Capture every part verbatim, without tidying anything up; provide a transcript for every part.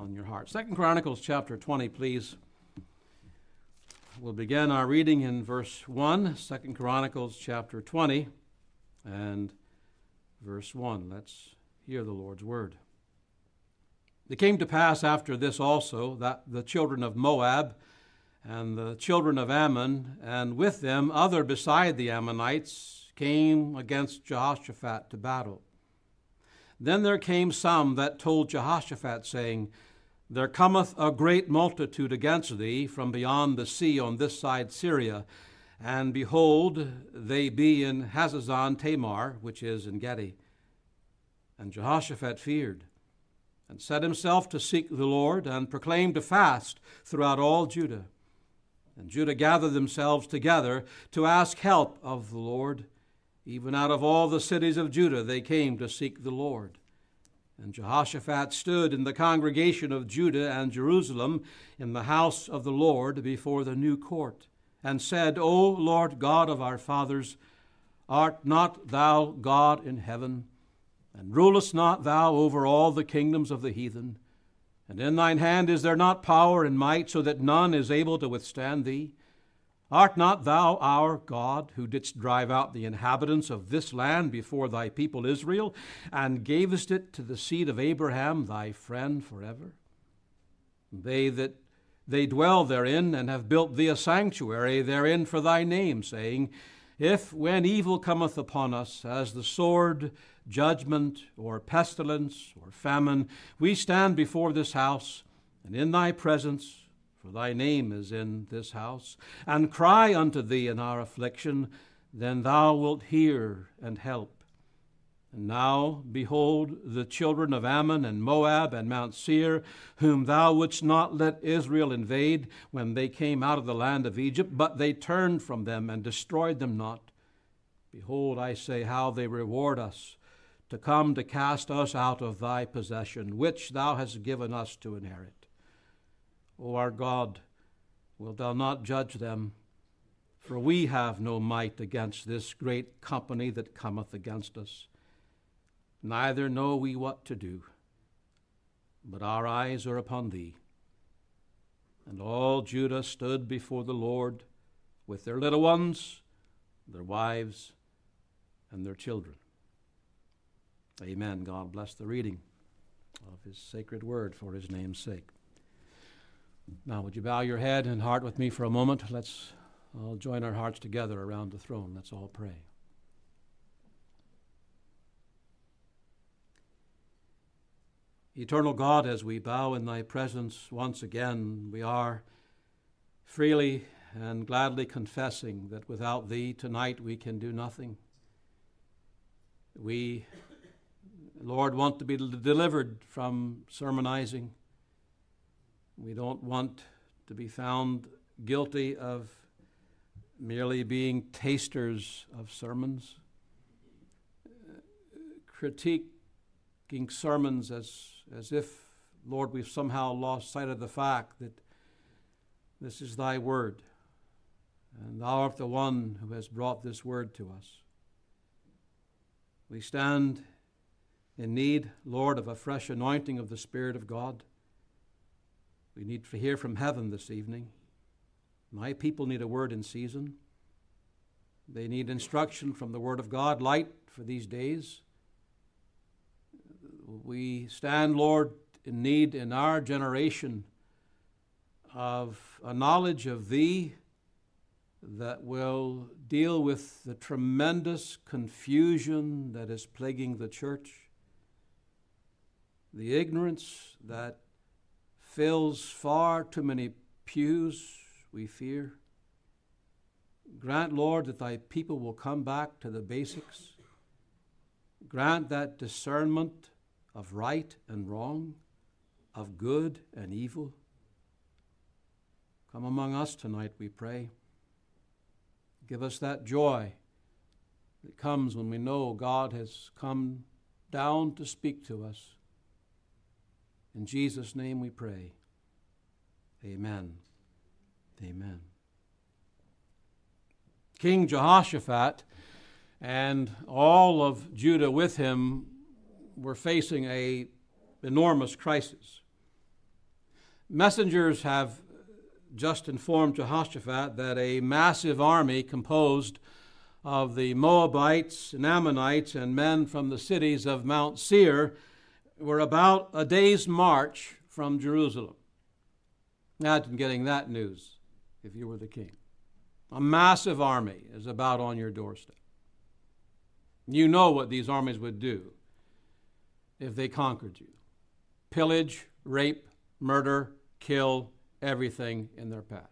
on your heart. Second Chronicles chapter twenty, please. We'll begin our reading in verse one, Second Chronicles chapter twenty and verse one. Let's hear the Lord's word. It came to pass after this also that the children of Moab and the children of Ammon, and with them other beside the Ammonites, came against Jehoshaphat to battle. Then there came some that told Jehoshaphat, saying, There cometh a great multitude against thee from beyond the sea on this side Syria, and behold, they be in Hazazon Tamar, which is En Gedi. And Jehoshaphat feared, and set himself to seek the Lord, and proclaimed a fast throughout all Judah. And Judah gathered themselves together to ask help of the Lord. Even out of all the cities of Judah they came to seek the Lord. And Jehoshaphat stood in the congregation of Judah and Jerusalem in the house of the Lord before the new court, and said, O Lord God of our fathers, art not thou God in heaven? And rulest not thou over all the kingdoms of the heathen? And in thine hand is there not power and might, so that none is able to withstand thee? Art not thou our God, who didst drive out the inhabitants of this land before thy people Israel, and gavest it to the seed of Abraham, thy friend, forever? They that they dwell therein, and have built thee a sanctuary therein for thy name, saying, If when evil cometh upon us, as the sword, judgment, or pestilence, or famine, we stand before this house, and in thy presence, for thy name is in this house, and cry unto thee in our affliction, then thou wilt hear and help. And now, behold, the children of Ammon and Moab and Mount Seir, whom thou wouldst not let Israel invade when they came out of the land of Egypt, but they turned from them and destroyed them not. Behold, I say, how they reward us, to come to cast us out of thy possession, which thou hast given us to inherit. O our God, wilt thou not judge them? For we have no might against this great company that cometh against us. Neither know we what to do, but our eyes are upon thee. And all Judah stood before the Lord with their little ones, their wives, and their children. Amen. God bless the reading of his sacred word for his name's sake. Now, would you bow your head and heart with me for a moment? Let's all join our hearts together around the throne. Let's all pray. Eternal God, as we bow in thy presence once again, we are freely and gladly confessing that without thee tonight we can do nothing. We, Lord, want to be delivered from sermonizing. We don't want to be found guilty of merely being tasters of sermons, critiquing sermons as, as if, Lord, we've somehow lost sight of the fact that this is thy word, and thou art the one who has brought this word to us. We stand in need, Lord, of a fresh anointing of the Spirit of God. We need to hear from heaven this evening. My people need a word in season. They need instruction from the Word of God, light for these days. We stand, Lord, in need in our generation of a knowledge of Thee that will deal with the tremendous confusion that is plaguing the church, the ignorance that fills far too many pews, we fear. Grant, Lord, that thy people will come back to the basics. Grant that discernment of right and wrong, of good and evil. Come among us tonight, we pray. Give us that joy that comes when we know God has come down to speak to us. In Jesus' name we pray. Amen. Amen. King Jehoshaphat and all of Judah with him were facing an enormous crisis. Messengers have just informed Jehoshaphat that a massive army composed of the Moabites and Ammonites and men from the cities of Mount Seir were about a day's march from Jerusalem. Imagine getting that news if you were the king. A massive army is about on your doorstep. You know what these armies would do if they conquered you. Pillage, rape, murder, kill everything in their path.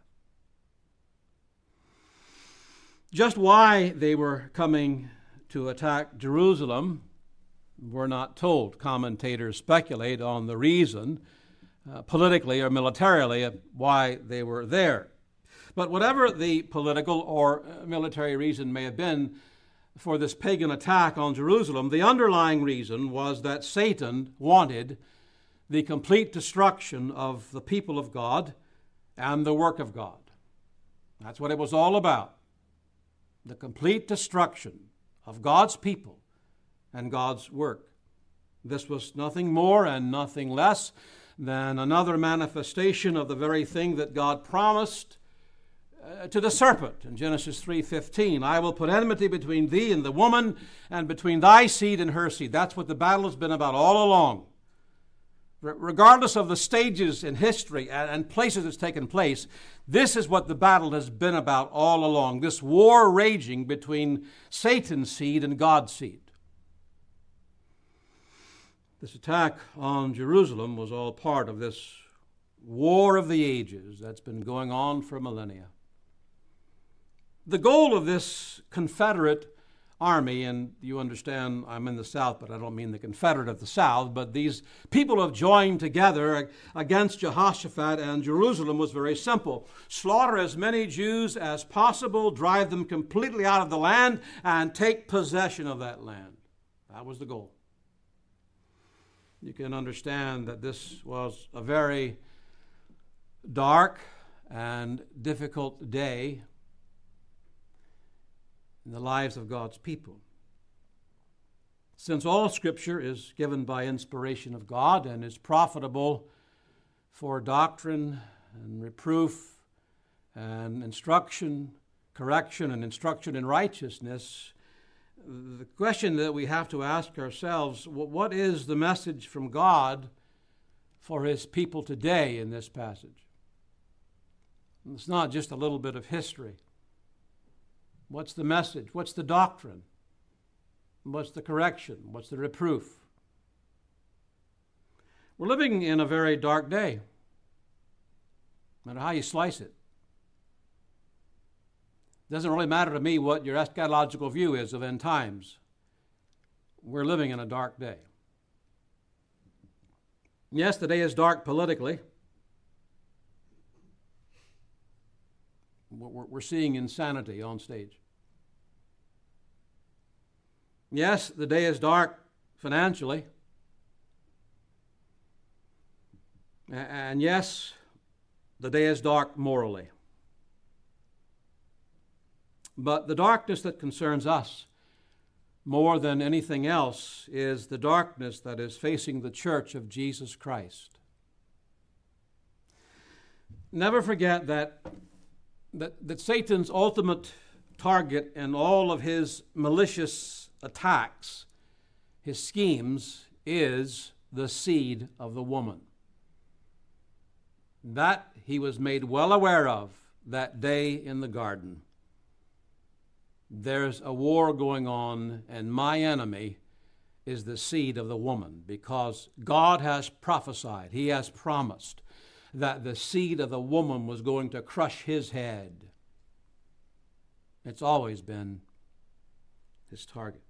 Just why they were coming to attack Jerusalem, we're not told. Commentators speculate on the reason, uh, politically or militarily, of why they were there. But whatever the political or military reason may have been for this pagan attack on Jerusalem, the underlying reason was that Satan wanted the complete destruction of the people of God and the work of God. That's what it was all about. The complete destruction of God's people and God's work. This was nothing more and nothing less than another manifestation of the very thing that God promised uh, to the serpent in Genesis three fifteen. I will put enmity between thee and the woman, and between thy seed and her seed. That's what the battle has been about all along. Regardless of the stages in history and places it's taken place, this is what the battle has been about all along. This war raging between Satan's seed and God's seed. This attack on Jerusalem was all part of this war of the ages that's been going on for millennia. The goal of this Confederate army, and you understand I'm in the South, but I don't mean the Confederate of the South, but these people have joined together against Jehoshaphat and Jerusalem was very simple. Slaughter as many Jews as possible, drive them completely out of the land, and take possession of that land. That was the goal. You can understand that this was a very dark and difficult day in the lives of God's people. Since all Scripture is given by inspiration of God and is profitable for doctrine and reproof and instruction, correction and instruction in righteousness, the question that we have to ask ourselves, what is the message from God for His people today in this passage? It's not just a little bit of history. What's the message? What's the doctrine? What's the correction? What's the reproof? We're living in a very dark day, no matter how you slice it. It doesn't really matter to me what your eschatological view is of end times. We're living in a dark day. Yes, the day is dark politically. We're seeing insanity on stage. Yes, the day is dark financially. And yes, the day is dark morally. But the darkness that concerns us more than anything else is the darkness that is facing the church of Jesus Christ. Never forget that That, that Satan's ultimate target in all of his malicious attacks, his schemes, is the seed of the woman. That he was made well aware of that day in the garden. There's a war going on, and my enemy is the seed of the woman, because God has prophesied, He has promised that the seed of the woman was going to crush his head. It's always been his target.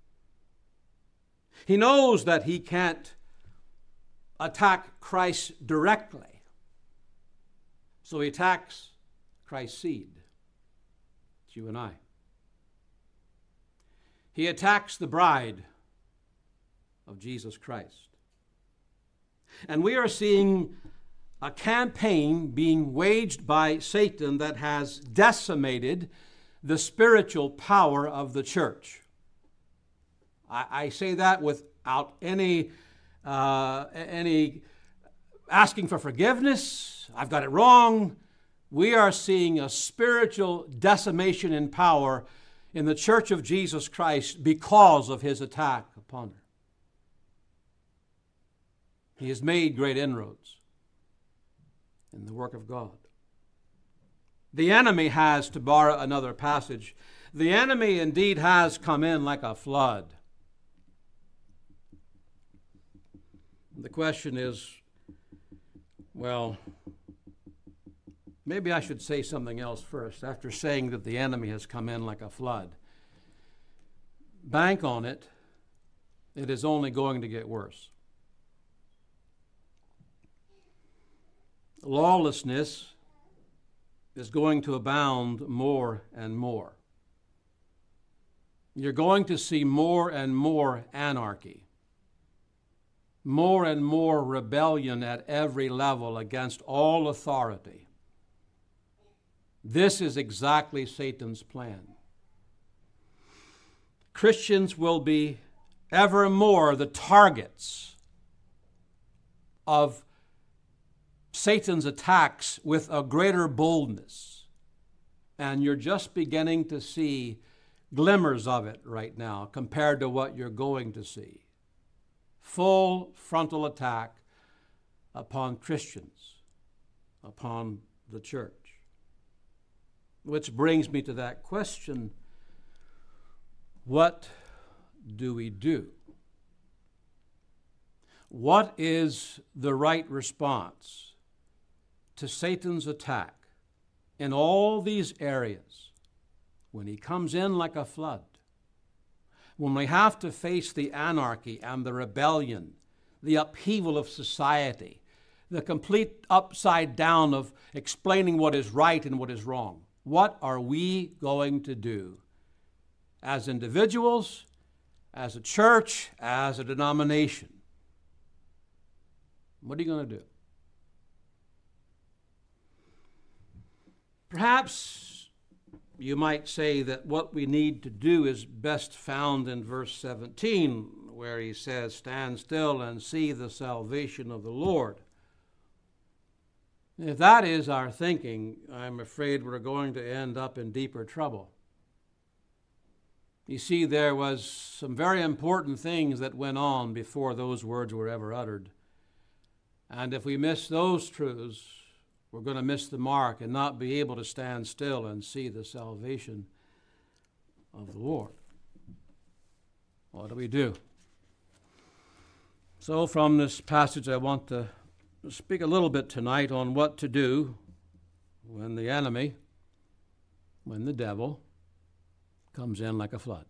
He knows that he can't attack Christ directly, so he attacks Christ's seed. It's you and I. He attacks the bride of Jesus Christ. And we are seeing a campaign being waged by Satan that has decimated the spiritual power of the church. I, I say that without any, uh, any asking for forgiveness. I've got it wrong. We are seeing a spiritual decimation in power in the Church of Jesus Christ because of his attack upon her. He has made great inroads in the work of God. The enemy has, to borrow another passage, the enemy indeed has come in like a flood. The question is, well, maybe I should say something else first. After saying that the enemy has come in like a flood, bank on it, it is only going to get worse. Lawlessness is going to abound more and more. You're going to see more and more anarchy, more and more rebellion at every level against all authority. This is exactly Satan's plan. Christians will be ever more the targets of Satan's attacks with a greater boldness. And you're just beginning to see glimmers of it right now compared to what you're going to see. Full frontal attack upon Christians, upon the church. Which brings me to that question, what do we do? What is the right response to Satan's attack in all these areas when he comes in like a flood? When we have to face the anarchy and the rebellion, the upheaval of society, the complete upside down of explaining what is right and what is wrong. What are we going to do as individuals, as a church, as a denomination? What are you going to do? Perhaps you might say that what we need to do is best found in verse seventeen, where he says, "Stand still and see the salvation of the Lord." If that is our thinking, I'm afraid we're going to end up in deeper trouble. You see, there was some very important things that went on before those words were ever uttered. And if we miss those truths, we're going to miss the mark and not be able to stand still and see the salvation of the Lord. What do we do? So from this passage, I want to speak a little bit tonight on what to do when the enemy, when the devil, comes in like a flood.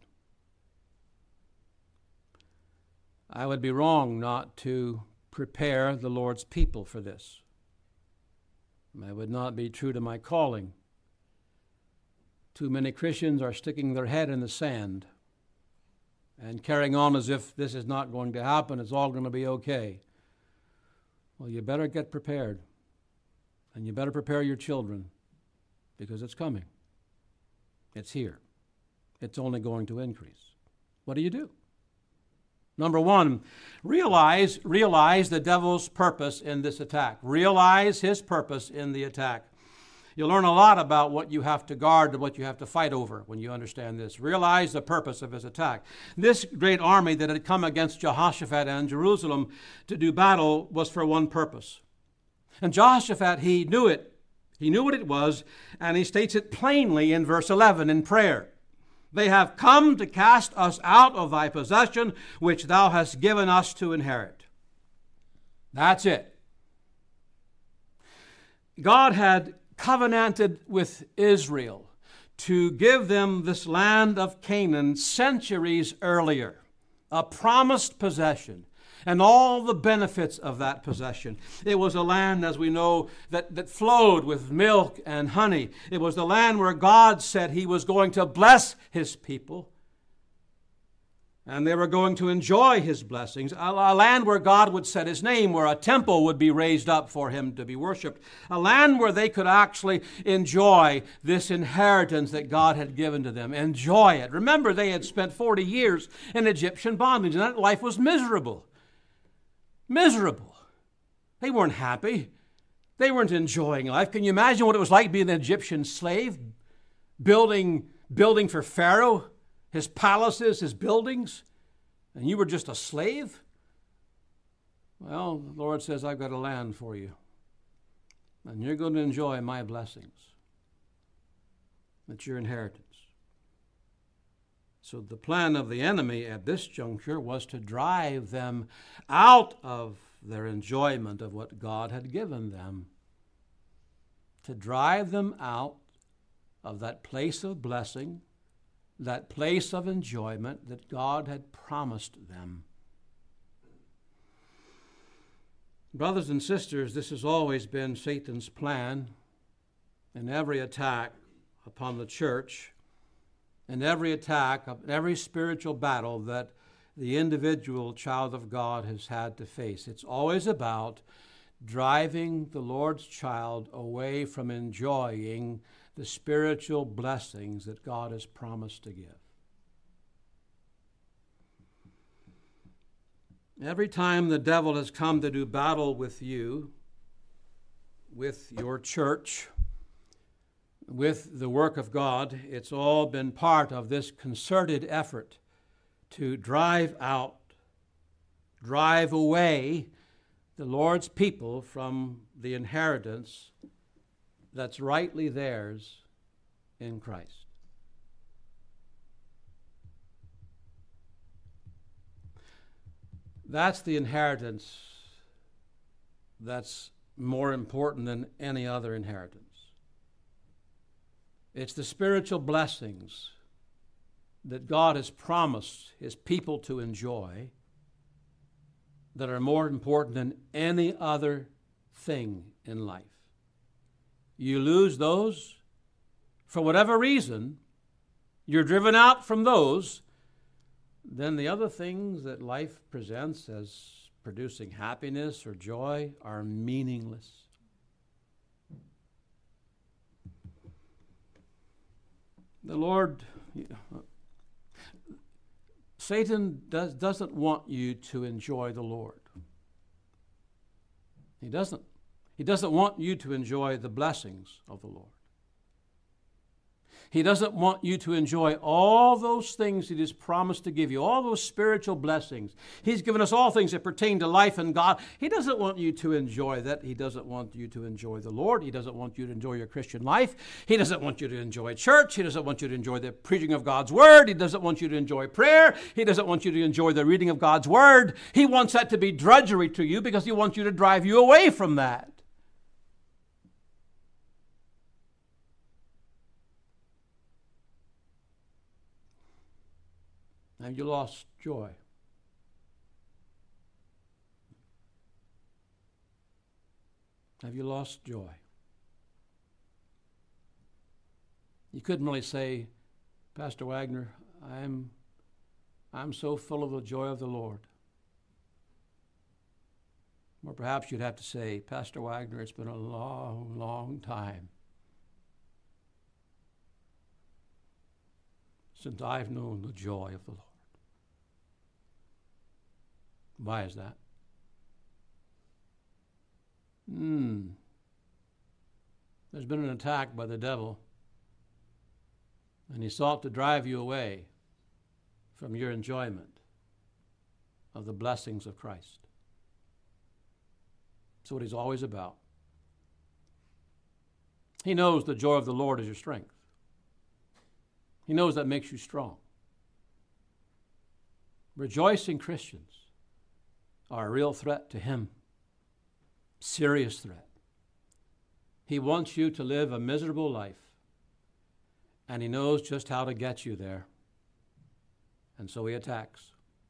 I would be wrong not to prepare the Lord's people for this. I would not be true to my calling. Too many Christians are sticking their head in the sand and carrying on as if this is not going to happen, it's all going to be okay. Well, you better get prepared, and you better prepare your children, because it's coming. It's here. It's only going to increase. What do you do? Number one, realize, realize the devil's purpose in this attack. Realize his purpose in the attack. You'll learn a lot about what you have to guard and what you have to fight over when you understand this. Realize the purpose of his attack. This great army that had come against Jehoshaphat and Jerusalem to do battle was for one purpose. And Jehoshaphat, he knew it. He knew what it was, and he states it plainly in verse eleven in prayer. They have come to cast us out of thy possession, which thou hast given us to inherit. That's it. God had covenanted with Israel to give them this land of Canaan centuries earlier, a promised possession, and all the benefits of that possession. It was a land, as we know, that, that flowed with milk and honey. It was the land where God said he was going to bless his people, and they were going to enjoy his blessings. A, a land where God would set his name, where a temple would be raised up for him to be worshipped. A land where they could actually enjoy this inheritance that God had given to them. Enjoy it. Remember, they had spent forty years in Egyptian bondage, and that life was miserable. Miserable. They weren't happy. They weren't enjoying life. Can you imagine what it was like being an Egyptian slave, building, building for Pharaoh, his palaces, his buildings, and you were just a slave? Well, the Lord says, I've got a land for you, and you're going to enjoy my blessings. That's your inheritance. So the plan of the enemy at this juncture was to drive them out of their enjoyment of what God had given them, to drive them out of that place of blessing, that place of enjoyment that God had promised them. Brothers and sisters, this has always been Satan's plan in every attack upon the church, in every attack, every spiritual battle that the individual child of God has had to face. It's always about driving the Lord's child away from enjoying the spiritual blessings that God has promised to give. Every time the devil has come to do battle with you, with your church, with the work of God, it's all been part of this concerted effort to drive out, drive away the Lord's people from the inheritance that's rightly theirs in Christ. That's the inheritance that's more important than any other inheritance. It's the spiritual blessings that God has promised his people to enjoy that are more important than any other thing in life. You lose those, for whatever reason, you're driven out from those, then the other things that life presents as producing happiness or joy are meaningless. The Lord, Satan does, doesn't want you to enjoy the Lord. He doesn't. He doesn't want you to enjoy the blessings of the Lord. He doesn't want you to enjoy all those things that he's promised to give you, all those spiritual blessings. He's given us all things that pertain to life and God. He doesn't want you to enjoy that. He doesn't want you to enjoy the Lord. He doesn't want you to enjoy your Christian life. He doesn't want you to enjoy church. He doesn't want you to enjoy the preaching of God's word. He doesn't want you to enjoy prayer. He doesn't want you to enjoy the reading of God's word. He wants that to be drudgery to you because he wants you to drive you away from that. Have you lost joy? Have you lost joy? You couldn't really say, Pastor Wagner, I'm, I'm so full of the joy of the Lord. Or perhaps you'd have to say, Pastor Wagner, it's been a long, long time since I've known the joy of the Lord. Why is that? Hmm. There's been an attack by the devil, and he sought to drive you away from your enjoyment of the blessings of Christ. That's what he's always about. He knows the joy of the Lord is your strength. He knows that makes you strong. Rejoicing Christians are a real threat to him. Serious threat. He wants you to live a miserable life, and he knows just how to get you there. And so he attacks.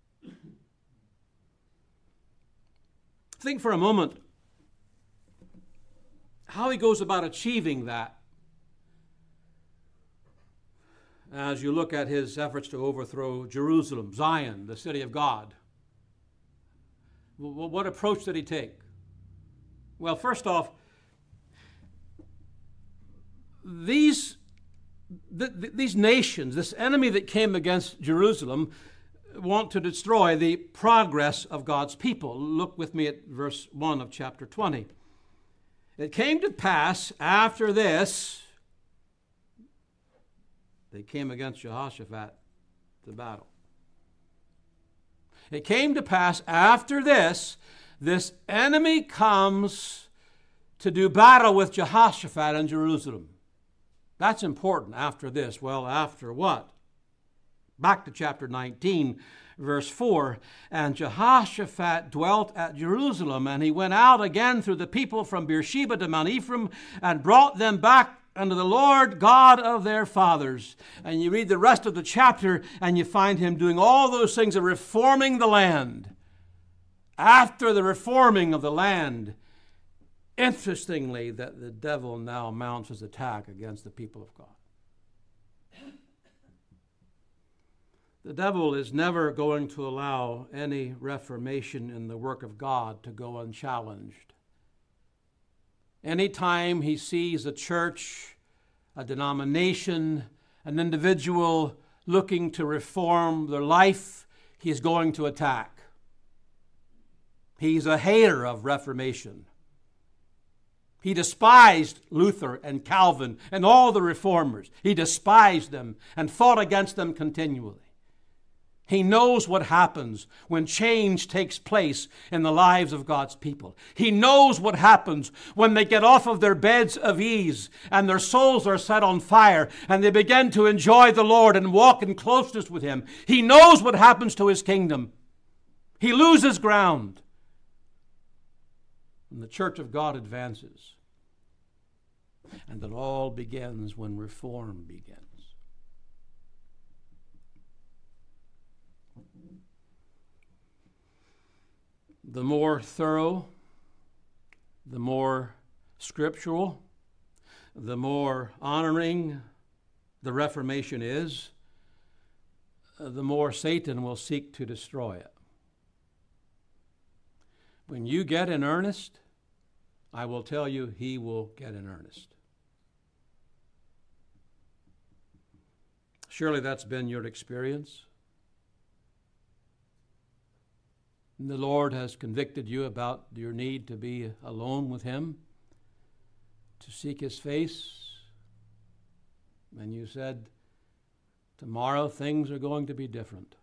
Think for a moment how he goes about achieving that as you look at his efforts to overthrow Jerusalem, Zion, the city of God. What approach did he take? Well, first off, these, th- th- these nations, this enemy that came against Jerusalem, want to destroy the progress of God's people. Look with me at verse one of chapter twenty. It came to pass after this, they came against Jehoshaphat to battle. It came to pass after this, this enemy comes to do battle with Jehoshaphat in Jerusalem. That's important. After this. Well, after what? Back to chapter nineteen, verse four. And Jehoshaphat dwelt at Jerusalem, and he went out again through the people from Beersheba to Mount Ephraim, and brought them back unto the Lord God of their fathers. And you read the rest of the chapter, and you find him doing all those things of reforming the land. After the reforming of the land, interestingly, that the devil now mounts his attack against the people of God. The devil is never going to allow any reformation in the work of God to go unchallenged. Anytime he sees a church, a denomination, an individual looking to reform their life, he is going to attack. He's a hater of reformation. He despised Luther and Calvin and all the reformers. He despised them and fought against them continually. He knows what happens when change takes place in the lives of God's people. He knows what happens when they get off of their beds of ease and their souls are set on fire and they begin to enjoy the Lord and walk in closeness with Him. He knows what happens to His kingdom. He loses ground. And the church of God advances. And it all begins when reform begins. The more thorough, the more scriptural, the more honoring the Reformation is, the more Satan will seek to destroy it. When you get in earnest, I will tell you, he will get in earnest. Surely that's been your experience. The Lord has convicted you about your need to be alone with Him, to seek His face. And you said, tomorrow things are going to be different.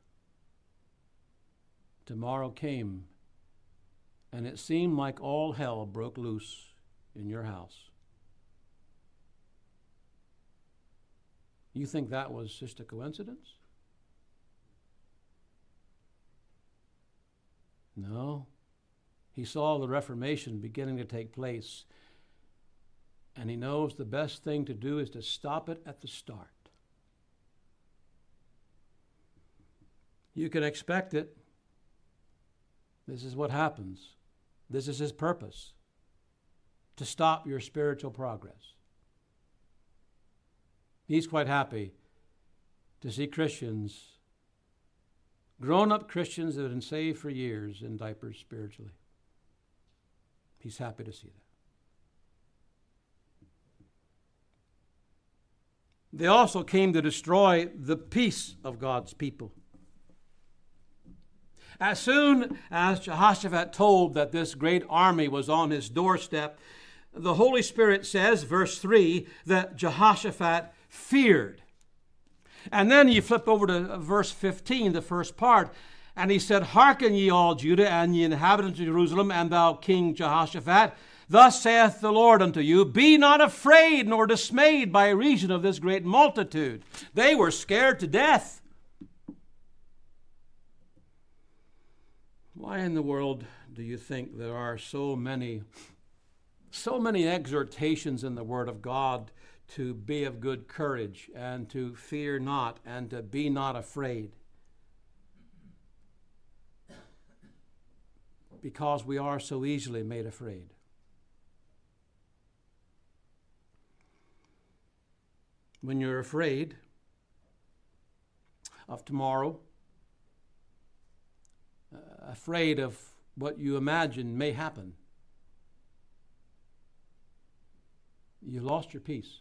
Tomorrow came, and it seemed like all hell broke loose in your house. You think that was just a coincidence? No. He saw the Reformation beginning to take place, and he knows the best thing to do is to stop it at the start. You can expect it. This is what happens. This is his purpose, to stop your spiritual progress. He's quite happy to see Christians, grown-up Christians that have been saved for years, in diapers spiritually. He's happy to see that. They also came to destroy the peace of God's people. As soon as Jehoshaphat told that this great army was on his doorstep, the Holy Spirit says, verse three, that Jehoshaphat feared. And then you flip over to verse fifteen, the first part, and he said, Hearken ye all Judah, and ye inhabitants of Jerusalem, and thou King Jehoshaphat, thus saith the Lord unto you, be not afraid nor dismayed by reason of this great multitude. They were scared to death. Why in the world do you think there are so many, so many exhortations in the Word of God to be of good courage and to fear not and to be not afraid? Because we are so easily made afraid. When you're afraid of tomorrow, uh, afraid of what you imagine may happen, you lost your peace.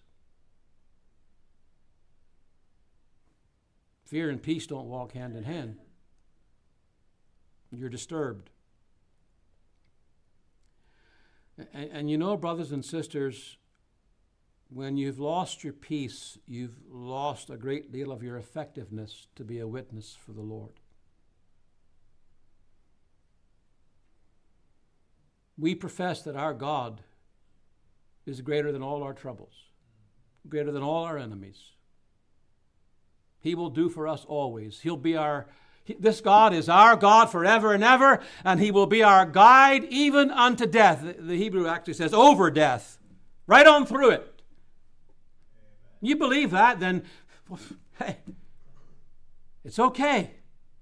Fear and peace don't walk hand in hand. You're disturbed. And, and you know, brothers and sisters, when you've lost your peace, you've lost a great deal of your effectiveness to be a witness for the Lord. We profess that our God is greater than all our troubles, greater than all our enemies. He will do for us always. He'll be our, this God is our God forever and ever, and He will be our guide even unto death. The, the Hebrew actually says over death, right on through it. You believe that, then, well, hey, it's okay.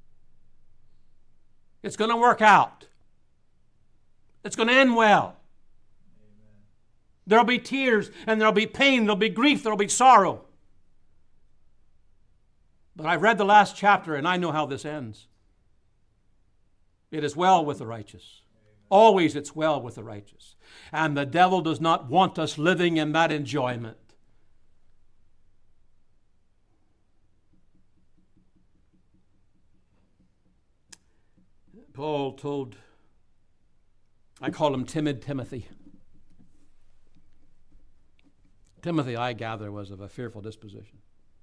It's going to work out. It's going to end well. Amen. There'll be tears, and there'll be pain, there'll be grief, there'll be sorrow. But I've read the last chapter, and I know how this ends. It is well with the righteous. Amen. Always it's well with the righteous. And the devil does not want us living in that enjoyment. Paul told, I call him timid Timothy. Timothy, I gather, was of a fearful disposition.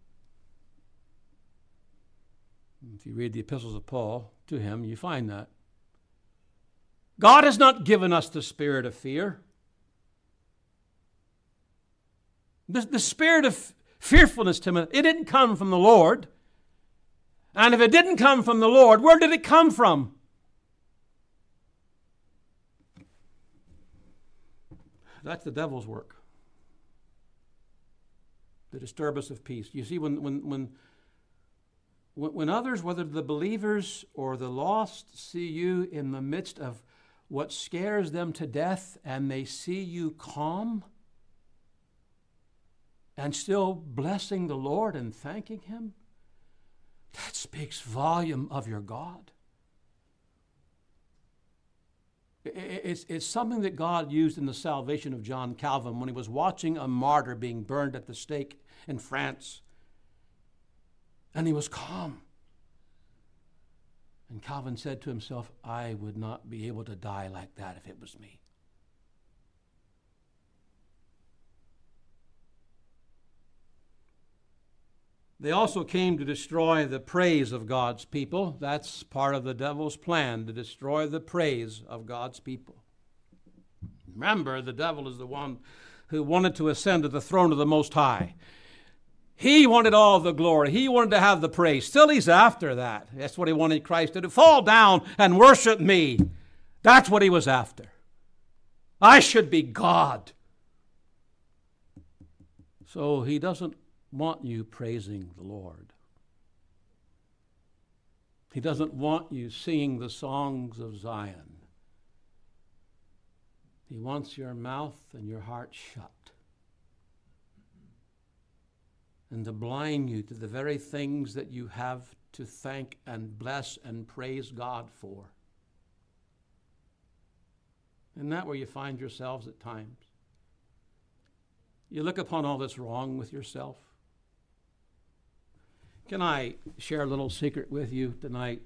If you read the epistles of Paul to him, you find that. God has not given us the spirit of fear. The, the spirit of fearfulness, Timothy, it didn't come from the Lord. And if it didn't come from the Lord, where did it come from? That's the devil's work. The disturbance of peace. You see, when when when when others, whether the believers or the lost, see you in the midst of what scares them to death, and they see you calm and still blessing the Lord and thanking Him, that speaks volume of your God. It's, it's something that God used in the salvation of John Calvin when he was watching a martyr being burned at the stake in France. And he was calm. And Calvin said to himself, I would not be able to die like that if it was me. They also came to destroy the praise of God's people. That's part of the devil's plan, to destroy the praise of God's people. Remember, the devil is the one who wanted to ascend to the throne of the Most High. He wanted all the glory. He wanted to have the praise. Still, he's after that. That's what he wanted Christ to do. Fall down and worship me. That's what he was after. I should be God. So he doesn't want you praising the Lord. He doesn't want you singing the songs of Zion. He wants your mouth and your heart shut, and to blind you to the very things that you have to thank and bless and praise God for. Isn't that where you find yourselves at times? You look upon all this wrong with yourself. Can I share a little secret with you tonight?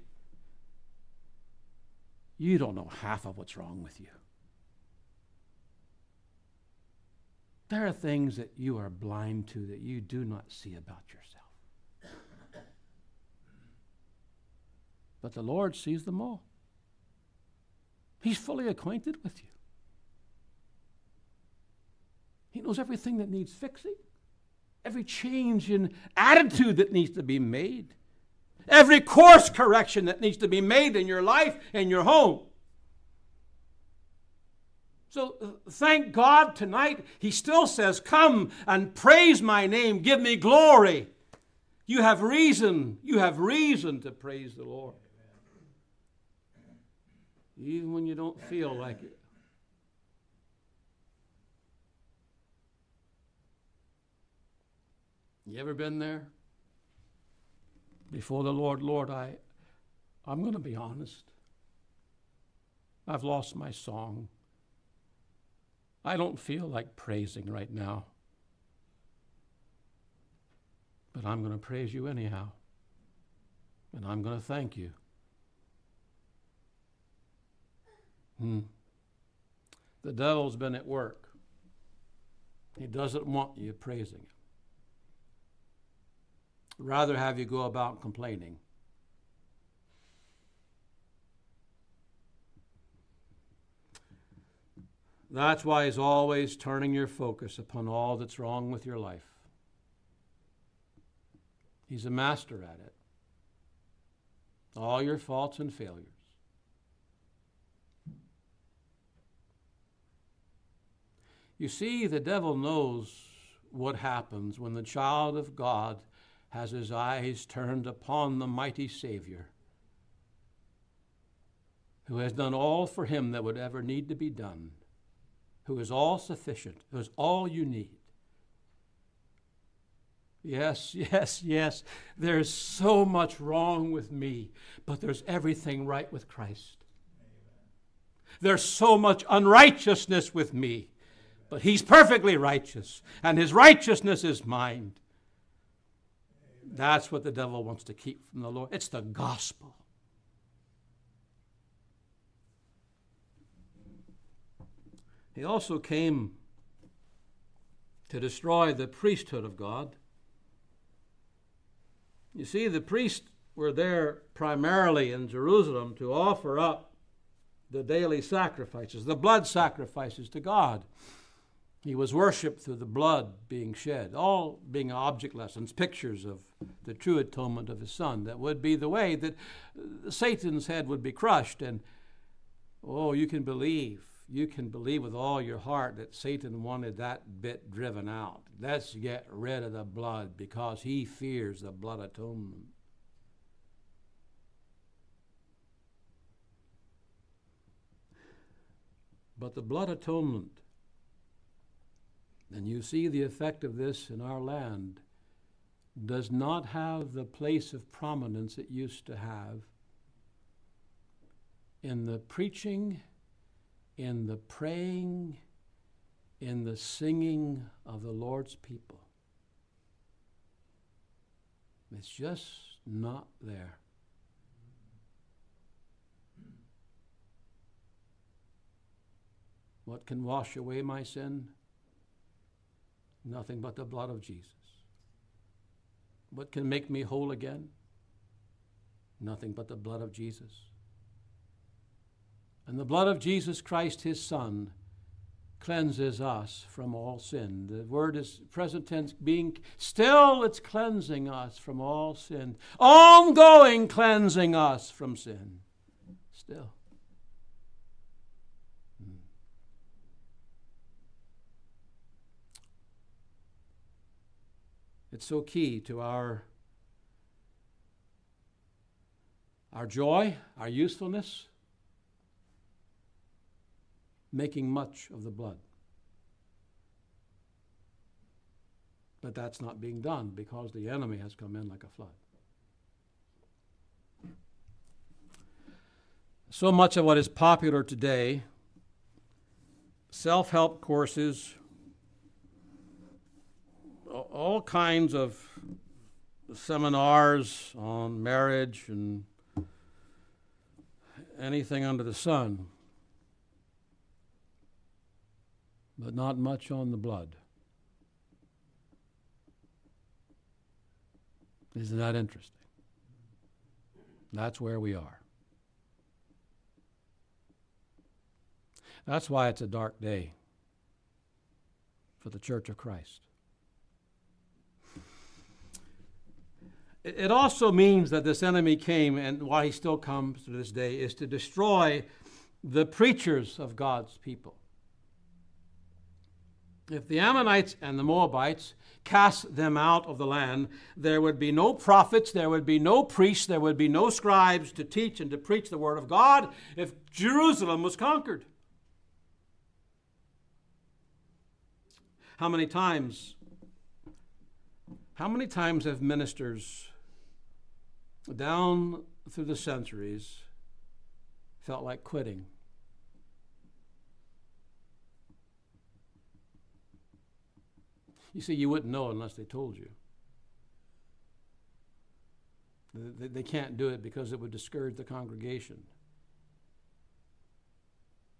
You don't know half of what's wrong with you. There are things that you are blind to that you do not see about yourself. But the Lord sees them all. He's fully acquainted with you. He knows everything that needs fixing. Every change in attitude that needs to be made. Every course correction that needs to be made in your life and your home. So uh, thank God tonight, He still says, come and praise my name, give me glory. You have reason, you have reason to praise the Lord. Even when you don't feel like it. You ever been there? Before the Lord, Lord, I, I'm going to be honest. I've lost my song. I don't feel like praising right now. But I'm going to praise you anyhow. And I'm going to thank you. Hmm. The devil's been at work. He doesn't want you praising him. Rather have you go about complaining. That's why he's always turning your focus upon all that's wrong with your life. He's a master at it. All your faults and failures. You see, the devil knows what happens when the child of God has his eyes turned upon the mighty Savior, who has done all for him that would ever need to be done, who is all sufficient, who is all you need. Yes, yes, yes, there's so much wrong with me, but there's everything right with Christ. Amen. There's so much unrighteousness with me, but he's perfectly righteous, and his righteousness is mine. Amen. That's what the devil wants to keep from the Lord. It's the gospel. He also came to destroy the priesthood of God. You see, the priests were there primarily in Jerusalem to offer up the daily sacrifices, the blood sacrifices to God. He was worshipped through the blood being shed, all being object lessons, pictures of the true atonement of his Son. That would be the way that Satan's head would be crushed. And, oh, you can believe, you can believe with all your heart that Satan wanted that bit driven out. Let's get rid of the blood because he fears the blood atonement. But the blood atonement, and you see the effect of this in our land, does not have the place of prominence it used to have in the preaching, in the praying, in the singing of the Lord's people. It's just not there. What can wash away my sin? Nothing but the blood of Jesus. What can make me whole again? Nothing but the blood of Jesus. And the blood of Jesus Christ, his Son, cleanses us from all sin. The word is present tense, being still, it's cleansing us from all sin. Ongoing cleansing us from sin. Still. Hmm. It's so key to our, our joy, our usefulness, making much of the blood. But that's not being done because the enemy has come in like a flood. So much of what is popular today, self-help courses, all kinds of seminars on marriage and anything under the sun, but not much on the blood. Isn't that interesting? That's where we are. That's why it's a dark day for the Church of Christ. It also means that this enemy came, and why he still comes to this day, is to destroy the preachers of God's people. If the Ammonites and the Moabites cast them out of the land, there would be no prophets, there would be no priests, there would be no scribes to teach and to preach the word of God if Jerusalem was conquered. How many times, how many times have ministers down through the centuries felt like quitting? You see, you wouldn't know unless they told you. They, they can't do it because it would discourage the congregation.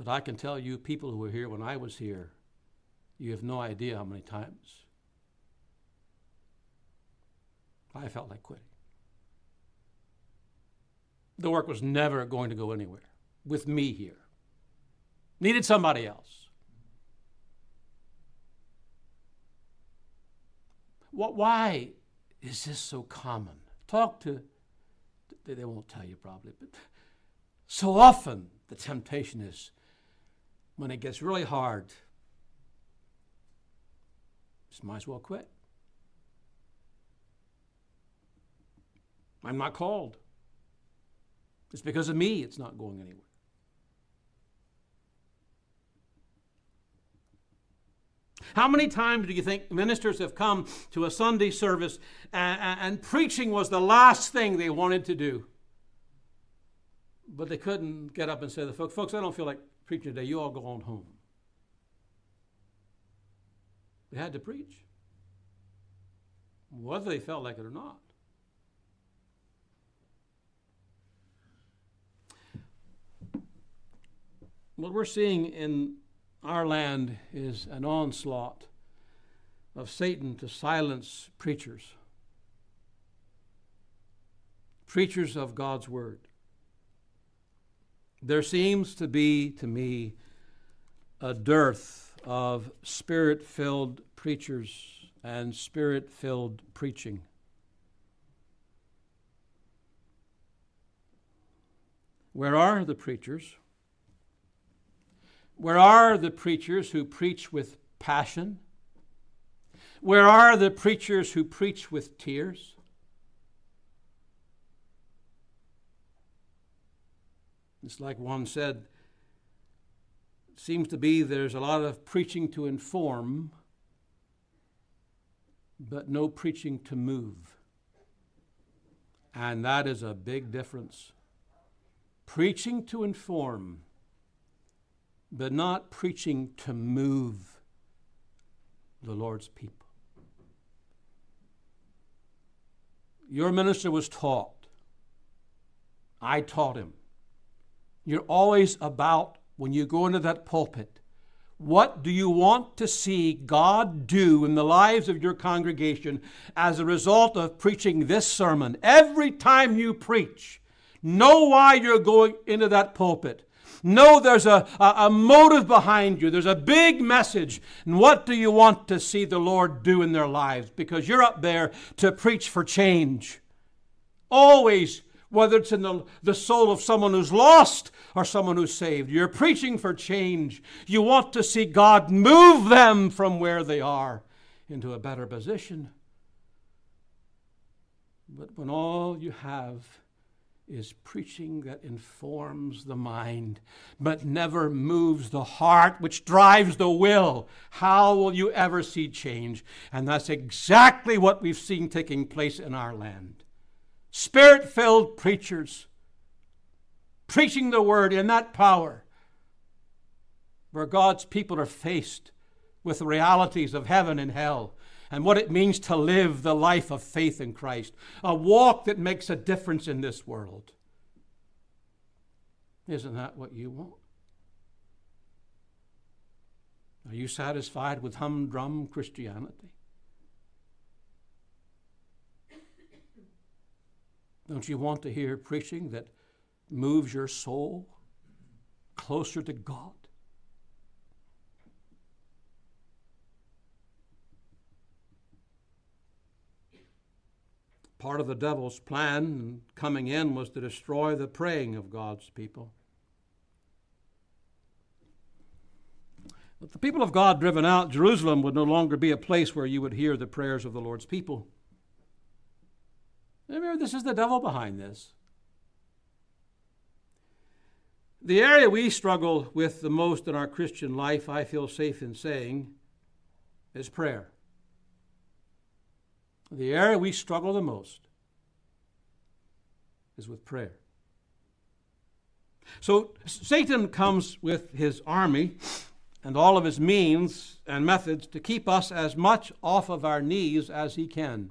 But I can tell you, people who were here when I was here, you have no idea how many times I felt like quitting. The work was never going to go anywhere with me here. Needed somebody else. What, why is this so common? Talk to, they won't tell you probably, but so often the temptation is when it gets really hard, just might as well quit. I'm not called. It's because of me it's not going anywhere. How many times do you think ministers have come to a Sunday service and, and preaching was the last thing they wanted to do? But they couldn't get up and say, folks, I don't feel like preaching today. You all go on home. They had to preach, whether they felt like it or not. What we're seeing in our land is an onslaught of Satan to silence preachers, preachers of God's word. There seems to be, to me, a dearth of spirit-filled preachers and spirit-filled preaching. Where are the preachers? Where are the preachers who preach with passion? Where are the preachers who preach with tears? It's like one said, it seems to be there's a lot of preaching to inform, but no preaching to move. And that is a big difference. Preaching to inform, but not preaching to move the Lord's people. Your minister was taught. I taught him. You're always about, when you go into that pulpit, what do you want to see God do in the lives of your congregation as a result of preaching this sermon? Every time you preach, know why you're going into that pulpit. Know there's a, a, a motive behind you. There's a big message. And what do you want to see the Lord do in their lives? Because you're up there to preach for change. Always, whether it's in the, the soul of someone who's lost or someone who's saved. You're preaching for change. You want to see God move them from where they are into a better position. But when all you have is preaching that informs the mind, but never moves the heart, which drives the will, how will you ever see change? And that's exactly what we've seen taking place in our land. Spirit-filled preachers preaching the word in that power, where God's people are faced with the realities of heaven and hell and what it means to live the life of faith in Christ, a walk that makes a difference in this world. Isn't that what you want? Are you satisfied with humdrum Christianity? Don't you want to hear preaching that moves your soul closer to God? Part of the devil's plan coming in was to destroy the praying of God's people. With the people of God driven out, Jerusalem would no longer be a place where you would hear the prayers of the Lord's people. Remember, this is the devil behind this. The area we struggle with the most in our Christian life, I feel safe in saying, is prayer. The area we struggle the most is with prayer. So Satan comes with his army and all of his means and methods to keep us as much off of our knees as he can.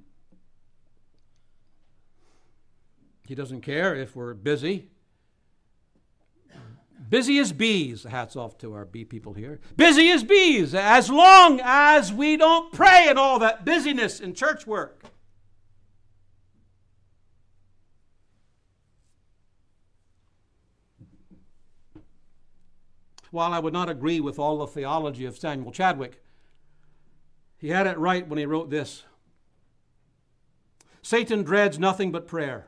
He doesn't care if we're busy Busy as bees. Hats off to our bee people here. Busy as bees, as long as we don't pray and all that busyness in church work. While I would not agree with all the theology of Samuel Chadwick, he had it right when he wrote this. Satan dreads nothing but prayer.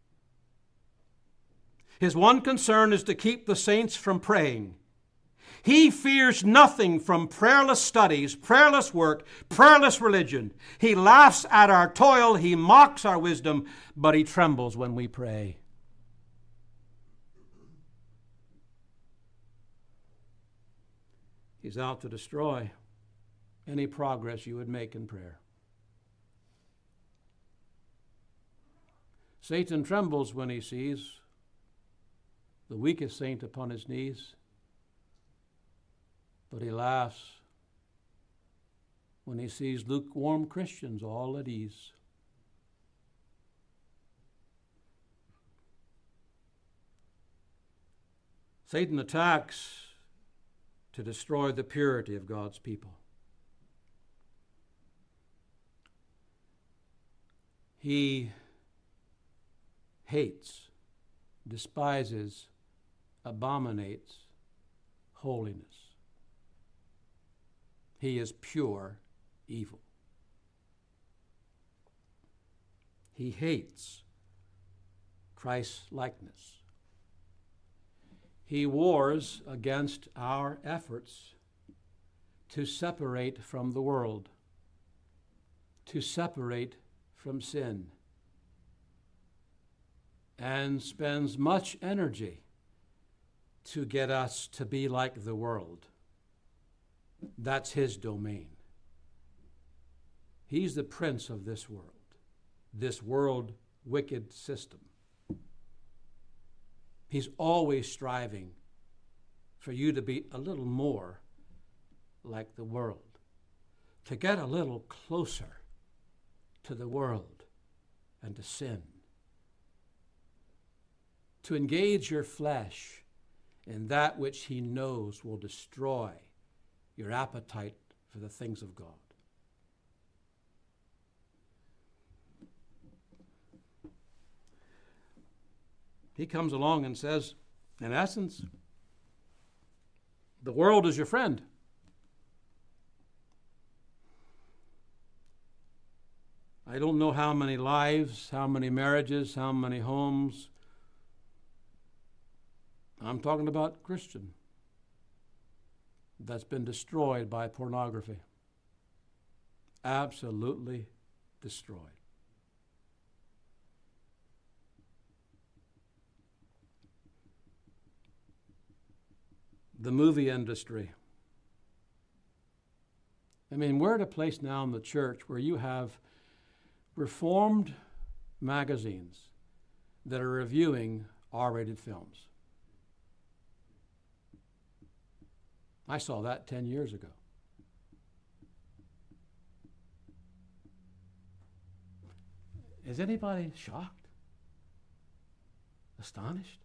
His one concern is to keep the saints from praying. He fears nothing from prayerless studies, prayerless work, prayerless religion. He laughs at our toil, he mocks our wisdom, but he trembles when we pray. He's out to destroy any progress you would make in prayer. Satan trembles when he sees the weakest saint upon his knees, but he laughs when he sees lukewarm Christians all at ease. Satan attacks to destroy the purity of God's people. He hates, despises, abominates holiness. He is pure evil. He hates Christ's likeness. He wars against our efforts to separate from the world, to separate from sin, and spends much energy to get us to be like the world. That's his domain. He's the prince of this world, this world wicked system. He's always striving for you to be a little more like the world, to get a little closer to the world and to sin, to engage your flesh in that which he knows will destroy your appetite for the things of God. He comes along and says, in essence, the world is your friend. I don't know how many lives, how many marriages, how many homes. I'm talking about Christian that's been destroyed by pornography. Absolutely destroyed. The movie industry. I mean, we're at a place now in the church where you have Reformed magazines that are reviewing R-rated films. I saw that ten years ago. Is anybody shocked? Astonished?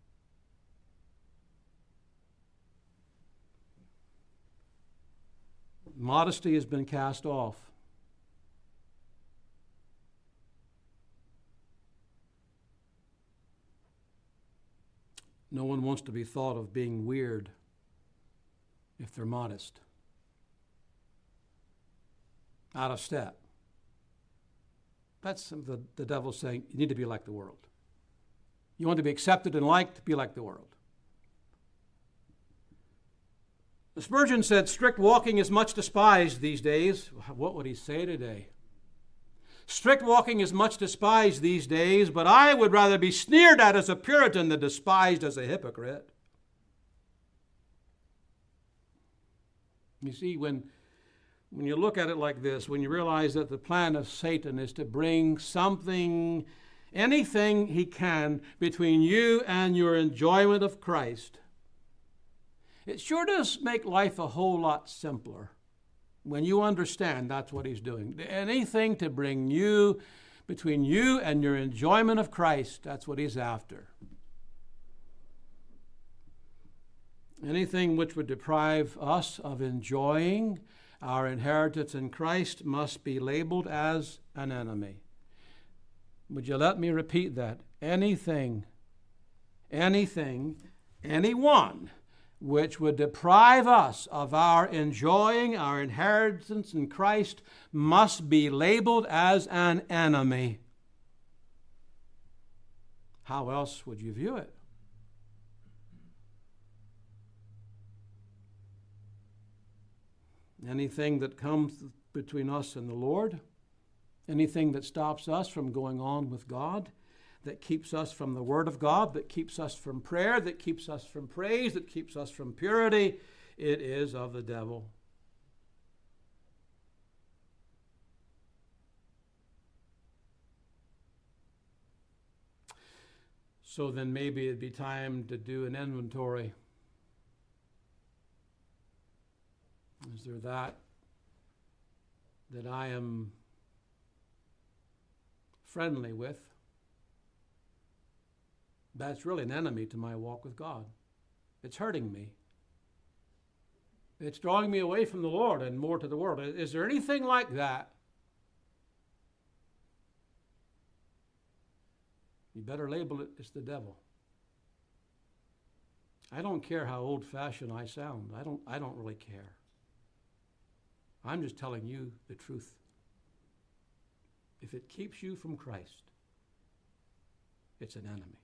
Modesty has been cast off. No one wants to be thought of being weird if they're modest. Out of step. That's the, the devil saying, you need to be like the world. You want to be accepted and liked, be like the world. Spurgeon said, strict walking is much despised these days. What would he say today? Strict walking is much despised these days, but I would rather be sneered at as a Puritan than despised as a hypocrite. You see, when, when you look at it like this, when you realize that the plan of Satan is to bring something, anything he can, between you and your enjoyment of Christ, it sure does make life a whole lot simpler when you understand that's what he's doing. Anything to bring you, between you and your enjoyment of Christ, that's what he's after. Anything which would deprive us of enjoying our inheritance in Christ must be labeled as an enemy. Would you let me repeat that? Anything, anything, anyone which would deprive us of our enjoying our inheritance in Christ must be labeled as an enemy. How else would you view it? Anything that comes between us and the Lord, anything that stops us from going on with God, that keeps us from the Word of God, that keeps us from prayer, that keeps us from praise, that keeps us from purity, it is of the devil. So then maybe it'd be time to do an inventory. Is there that that I am friendly with that's really an enemy to my walk with God? It's hurting me. It's drawing me away from the Lord and more to the world. Is there anything like that? You better label it as the devil. I don't care how old-fashioned I sound. I don't, I don't really care. I'm just telling you the truth. If it keeps you from Christ, it's an enemy.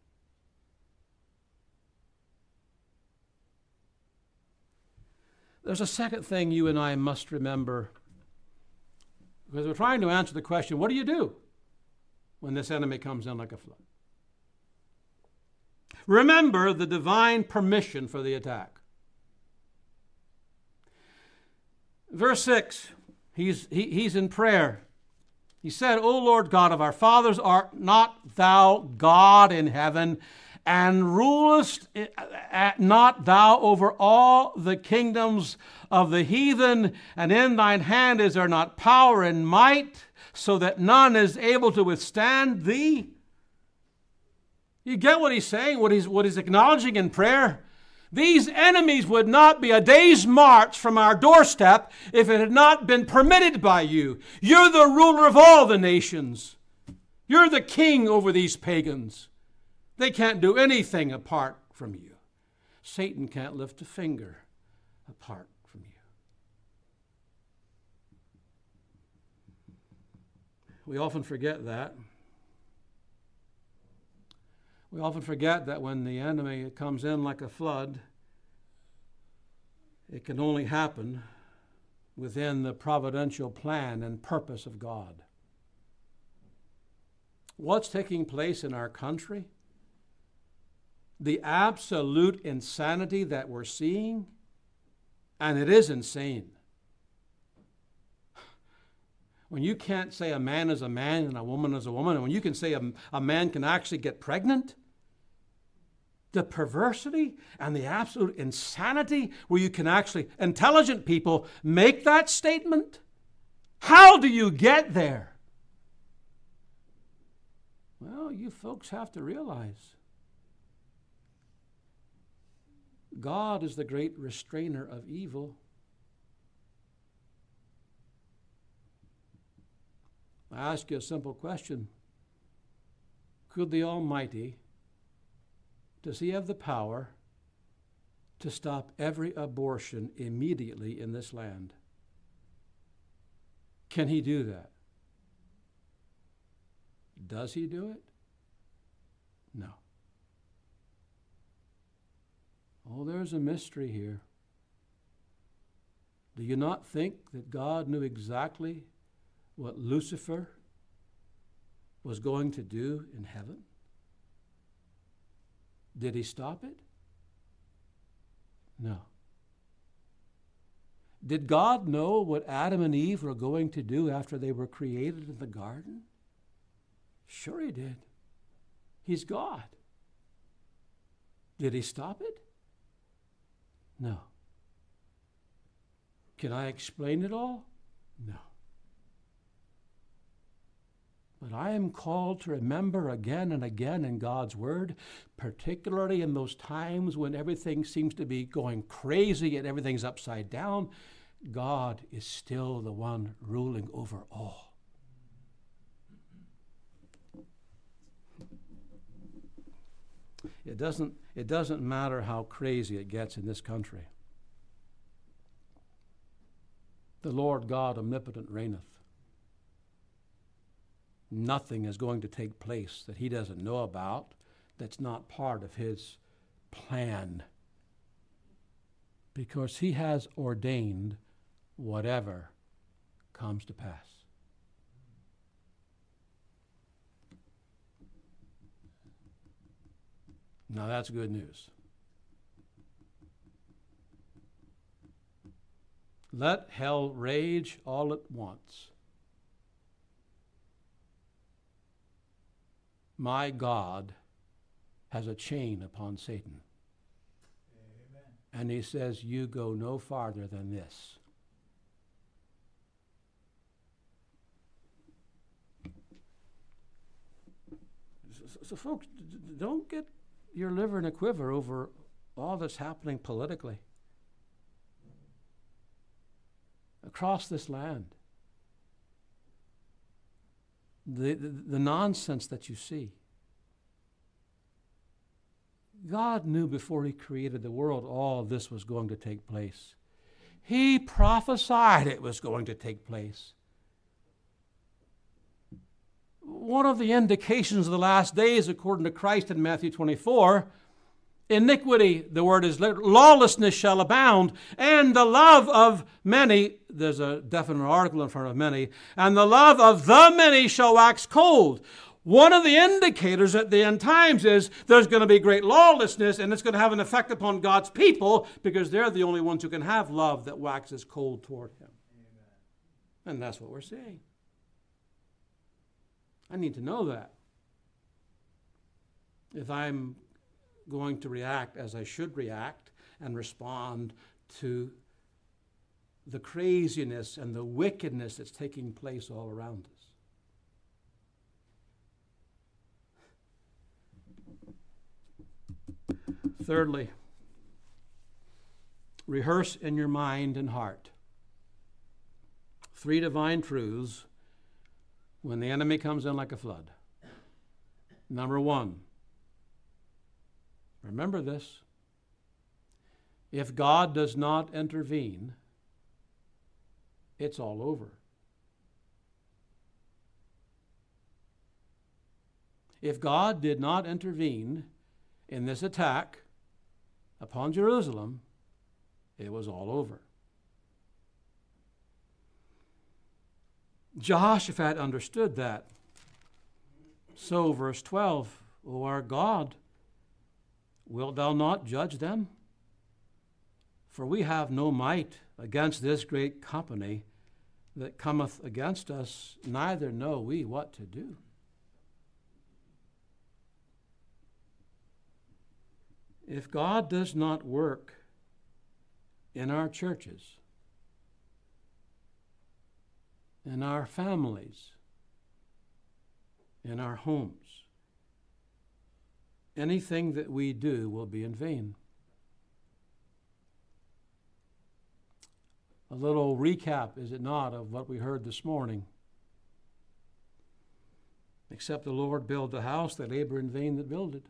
There's a second thing you and I must remember, because we're trying to answer the question, what do you do when this enemy comes in like a flood? Remember the divine permission for the attack. Verse six, he's, he, he's in prayer. He said, O Lord God of our fathers, art not thou God in heaven, and rulest not thou over all the kingdoms of the heathen, and in thine hand is there not power and might, so that none is able to withstand thee? You get what he's saying, what he's, what he's acknowledging in prayer? These enemies would not be a day's march from our doorstep if it had not been permitted by you. You're the ruler of all the nations. You're the king over these pagans. They can't do anything apart from you. Satan can't lift a finger apart from you. We often forget that. We often forget that when the enemy comes in like a flood, it can only happen within the providential plan and purpose of God. What's taking place in our country, the absolute insanity that we're seeing, and it is insane. When you can't say a man is a man and a woman is a woman, and when you can say a, a man can actually get pregnant, the perversity and the absolute insanity where you can actually, intelligent people, make that statement. How do you get there? Well, you folks have to realize God is the great restrainer of evil. I ask you a simple question. Could the Almighty, does he have the power to stop every abortion immediately in this land? Can he do that? Does he do it? No. Oh, there's a mystery here. Do you not think that God knew exactly what Lucifer was going to do in heaven? Did he stop it? No. Did God know what Adam and Eve were going to do after they were created in the garden? Sure he did. He's God. Did he stop it? No. Can I explain it all? No. But I am called to remember again and again in God's Word, particularly in those times when everything seems to be going crazy and everything's upside down, God is still the one ruling over all. It doesn't, it doesn't matter how crazy it gets in this country. The Lord God omnipotent reigneth. Nothing is going to take place that he doesn't know about, that's not part of his plan. Because he has ordained whatever comes to pass. Now that's good news. Let hell rage all at once. My God has a chain upon Satan. Amen. And he says, you go no farther than this. So, so folks, don't get your liver in a quiver over all that's happening politically across this land. The, the, the nonsense that you see. God knew before he created the world all of this was going to take place. He prophesied it was going to take place. One of the indications of the last days, according to Christ in Matthew twenty-four, iniquity, the word is lawlessness shall abound, and the love of many, there's a definite article in front of many, and the love of the many shall wax cold. One of the indicators at the end times is there's going to be great lawlessness, and it's going to have an effect upon God's people because they're the only ones who can have love that waxes cold toward him. Amen. And that's what we're seeing. I need to know that. If I'm going to react as I should react and respond to the craziness and the wickedness that's taking place all around us. Thirdly, rehearse in your mind and heart three divine truths when the enemy comes in like a flood. Number one, remember this. If God does not intervene, it's all over. If God did not intervene in this attack upon Jerusalem, it was all over. Jehoshaphat understood that. So, verse twelve, O our God, wilt thou not judge them? For we have no might against this great company that cometh against us, neither know we what to do. If God does not work in our churches, in our families, in our homes, anything that we do will be in vain. A little recap, is it not, of what we heard this morning? Except the Lord build the house, they labor in vain that build it.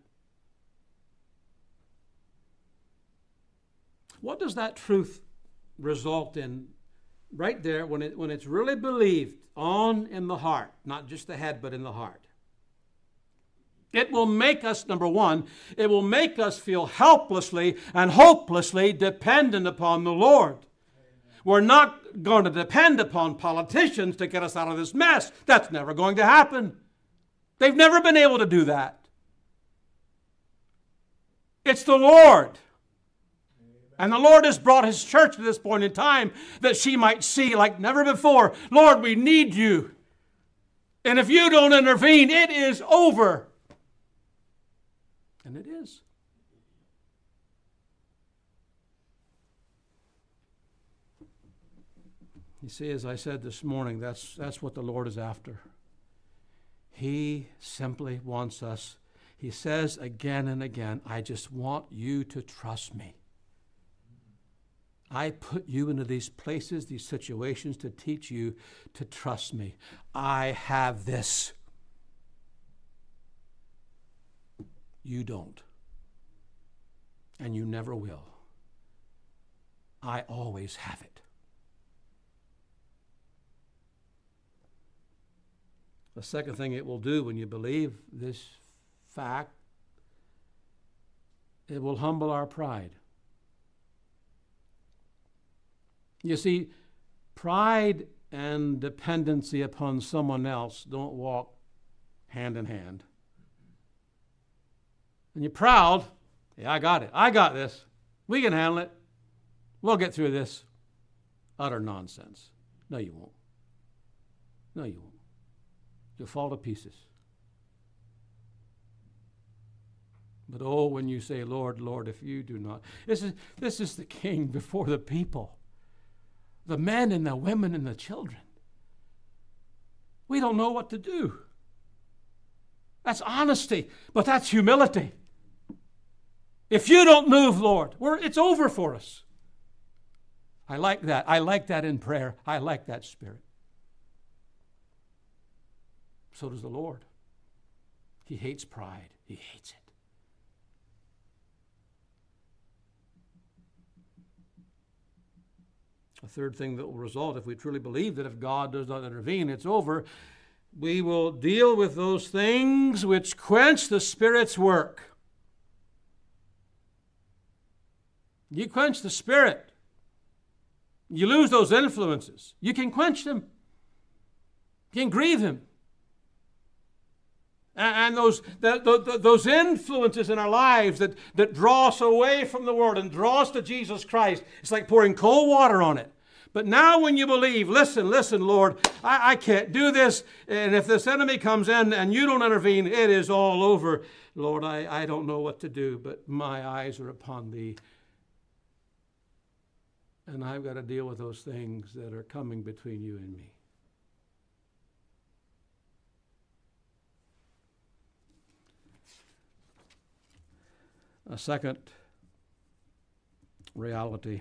What does that truth result in right there when it when it's really believed on in the heart, not just the head, but in the heart? It will make us, number one, it will make us feel helplessly and hopelessly dependent upon the Lord. Amen. We're not going to depend upon politicians to get us out of this mess. That's never going to happen. They've never been able to do that. It's the Lord. And the Lord has brought his church to this point in time that she might see like never before, Lord, we need you. And if you don't intervene, it is over. And it is. You see, as I said this morning, that's, that's what the Lord is after. He simply wants us. He says again and again, I just want you to trust me. I put you into these places, these situations to teach you to trust me. I have this. You don't. And you never will. I always have it. The second thing it will do when you believe this fact, it will humble our pride. You see, pride and dependency upon someone else don't walk hand in hand. And you're proud, yeah, I got it. I got this. We can handle it. We'll get through this. Utter nonsense. No, you won't. No, you won't. You'll fall to pieces. But oh, when you say, Lord, Lord, if you do not. This is, this is the king before the people. The men and the women and the children. We don't know what to do. That's honesty, but that's humility. If you don't move, Lord, we're, it's over for us. I like that. I like that in prayer. I like that spirit. So does the Lord. He hates pride. He hates it. A third thing that will result, if we truly believe that if God does not intervene, it's over, we will deal with those things which quench the Spirit's work. You quench the Spirit, you lose those influences. You can quench them. You can grieve Him. And those, the, the, those influences in our lives that, that draw us away from the Word and draw us to Jesus Christ, it's like pouring cold water on it. But now when you believe, listen, listen, Lord, I, I can't do this. And if this enemy comes in and you don't intervene, it is all over. Lord, I, I don't know what to do, but my eyes are upon Thee. And I've got to deal with those things that are coming between you and me. A second reality.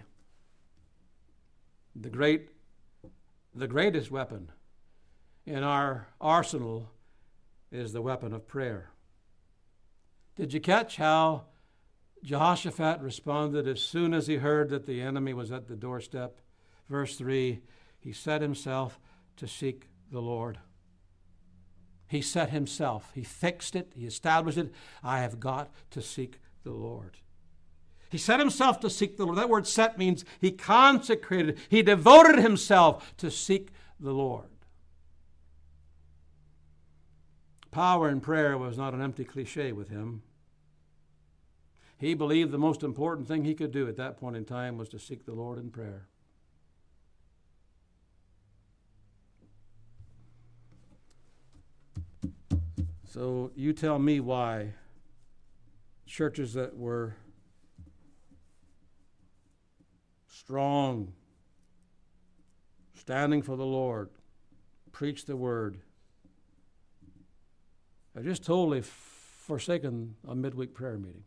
The great, the greatest weapon in our arsenal is the weapon of prayer. Did you catch how Jehoshaphat responded as soon as he heard that the enemy was at the doorstep? Verse three, he set himself to seek the Lord. He set himself. He fixed it. He established it. I have got to seek the Lord. He set himself to seek the Lord. That word set means he consecrated. He devoted himself to seek the Lord. Power in prayer was not an empty cliche with him. He believed the most important thing he could do at that point in time was to seek the Lord in prayer. So you tell me why churches that were strong, standing for the Lord, preach the Word, have just totally forsaken a midweek prayer meeting.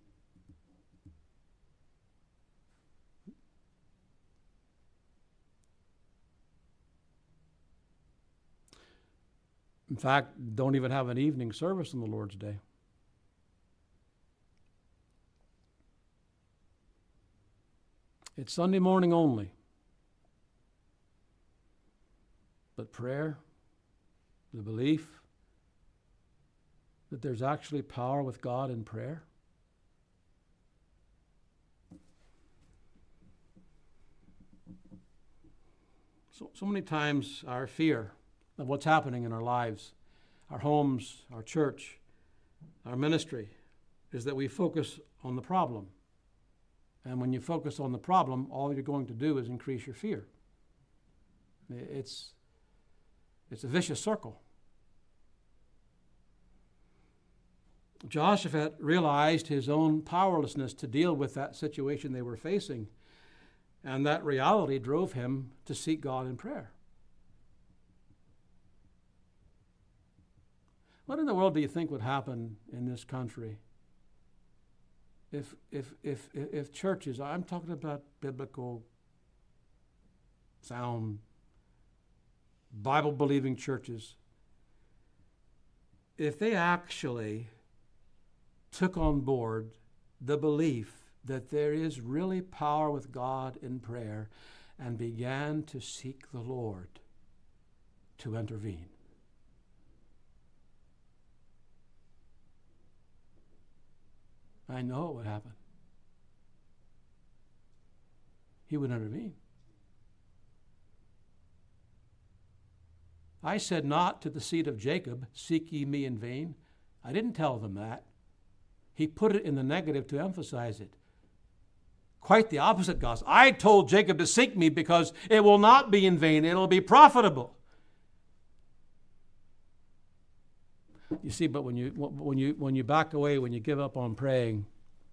In fact, don't even have an evening service on the Lord's Day. It's Sunday morning only. But prayer, the belief that there's actually power with God in prayer. So, so many times our fear of what's happening in our lives, our homes, our church, our ministry, is that we focus on the problem. And when you focus on the problem, all you're going to do is increase your fear. It's, it's a vicious circle. Jehoshaphat realized his own powerlessness to deal with that situation they were facing. And that reality drove him to seek God in prayer. What in the world do you think would happen in this country if if if if churches, I'm talking about biblical, sound, Bible-believing churches, if they actually took on board the belief that there is really power with God in prayer and began to seek the Lord to intervene? I know it would happen. He would intervene. I said not to the seed of Jacob, seek ye me in vain. I didn't tell them that. He put it in the negative to emphasize it. Quite the opposite gospel. I told Jacob to seek me because it will not be in vain. It'll be profitable. You see, but when you when you when you back away, when you give up on praying,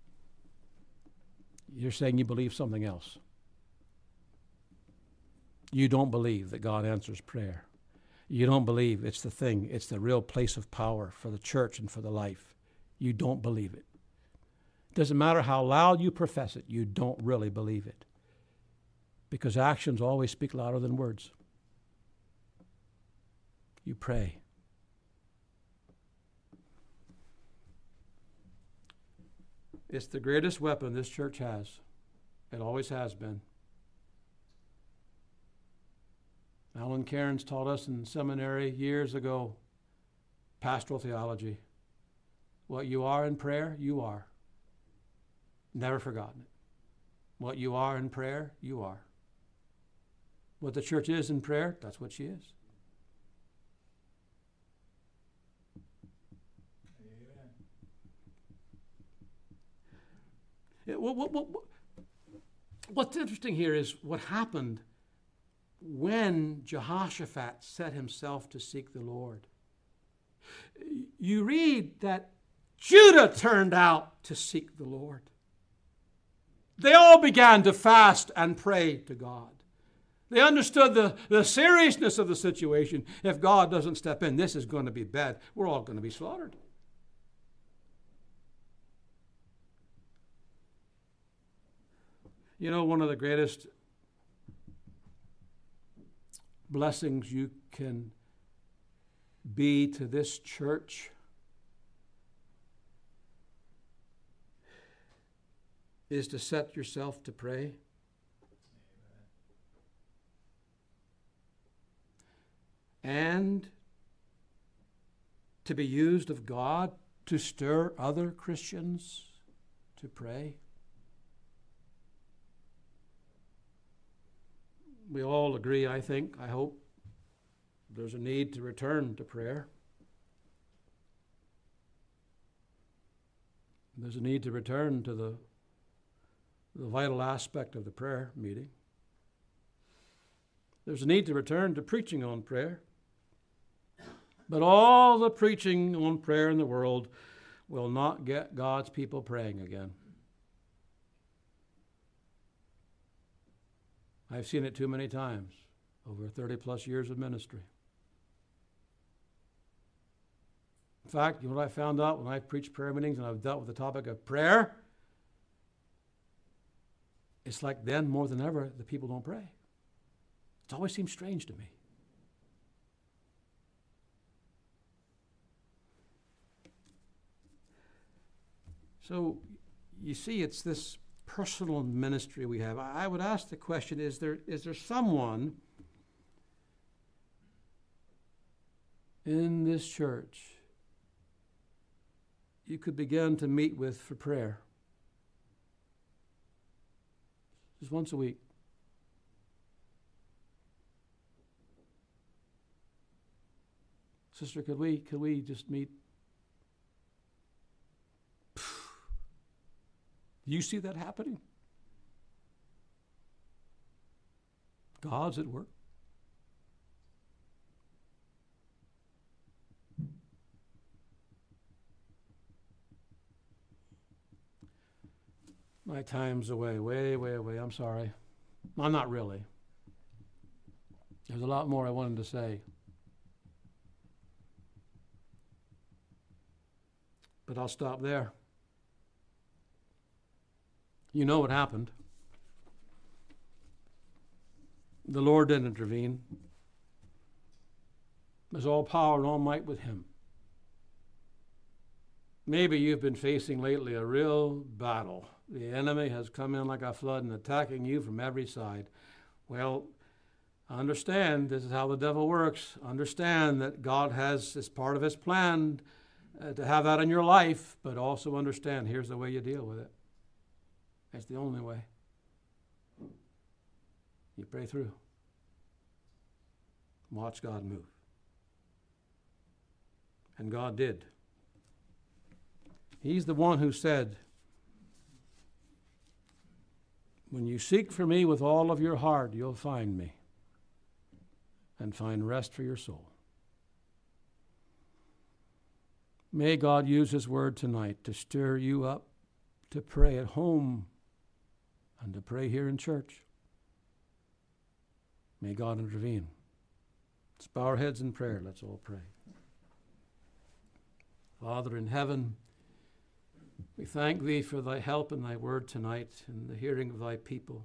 you're saying you believe something else. You don't believe that God answers prayer. You don't believe it's the thing, it's the real place of power for the church and for the life. You don't believe it. It doesn't matter how loud you profess it, you don't really believe it. Because actions always speak louder than words. You pray. It's the greatest weapon this church has. It always has been. Alan Cairns taught us in seminary years ago, pastoral theology. What you are in prayer, you are. Never forgotten it. What you are in prayer, you are. What the church is in prayer, that's what she is. It, what, what, what, what's interesting here is what happened when Jehoshaphat set himself to seek the Lord. You read that Judah turned out to seek the Lord. They all began to fast and pray to God. They understood the, the seriousness of the situation. If God doesn't step in, this is going to be bad. We're all going to be slaughtered. You know, one of the greatest blessings you can be to this church is to set yourself to pray. And to be used of God to stir other Christians to pray. We all agree, I think, I hope, there's a need to return to prayer. There's a need to return to the, the vital aspect of the prayer meeting. There's a need to return to preaching on prayer. But all the preaching on prayer in the world will not get God's people praying again. I've seen it too many times over thirty plus years of ministry. In fact, you know what I found out when I preached prayer meetings and I've dealt with the topic of prayer? It's like then more than ever, the people don't pray. It always seems strange to me. So you see, it's this personal ministry we have. I would ask the question, is there is there someone in this church you could begin to meet with for prayer? Just once a week. Sister, could we could we just meet? Do you see that happening? God's at work. My time's away, way, way away. I'm sorry. Well, not really. There's a lot more I wanted to say. But I'll stop there. You know what happened. The Lord didn't intervene. There's all power and all might with him. Maybe you've been facing lately a real battle. The enemy has come in like a flood and attacking you from every side. Well, understand this is how the devil works. Understand that God has, as part of his plan, uh, to have that in your life, but also understand here's the way you deal with it. It's the only way. You pray through. Watch God move. And God did. He's the one who said, when you seek for me with all of your heart, you'll find me and find rest for your soul. May God use his word tonight to stir you up to pray at home and to pray here in church. May God intervene. Let's bow our heads in prayer. Let's all pray. Father in heaven, we thank thee for thy help in thy word tonight in the hearing of thy people.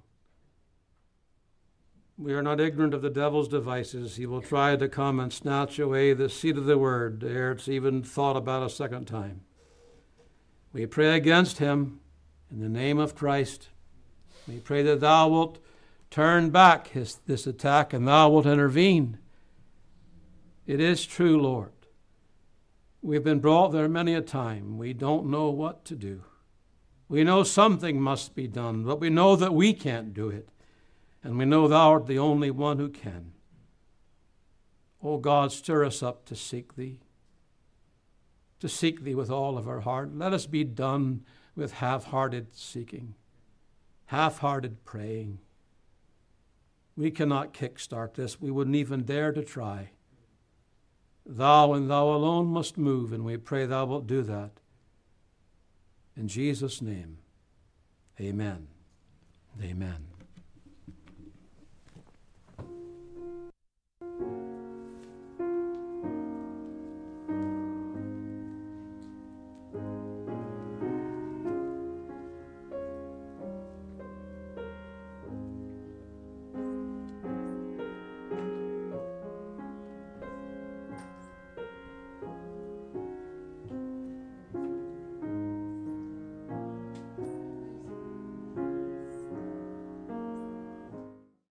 We are not ignorant of the devil's devices. He will try to come and snatch away the seed of the word ere it's even thought about a second time. We pray against him in the name of Christ. We pray that thou wilt turn back his, this attack and thou wilt intervene. It is true, Lord. We've been brought there many a time. We don't know what to do. We know something must be done, but we know that we can't do it. And we know thou art the only one who can. O God, stir us up to seek thee, to seek thee with all of our heart. Let us be done with half-hearted seeking, half-hearted praying. We cannot kickstart this. We wouldn't even dare to try. Thou and thou alone must move, and we pray thou wilt do that. In Jesus' name, amen. Amen.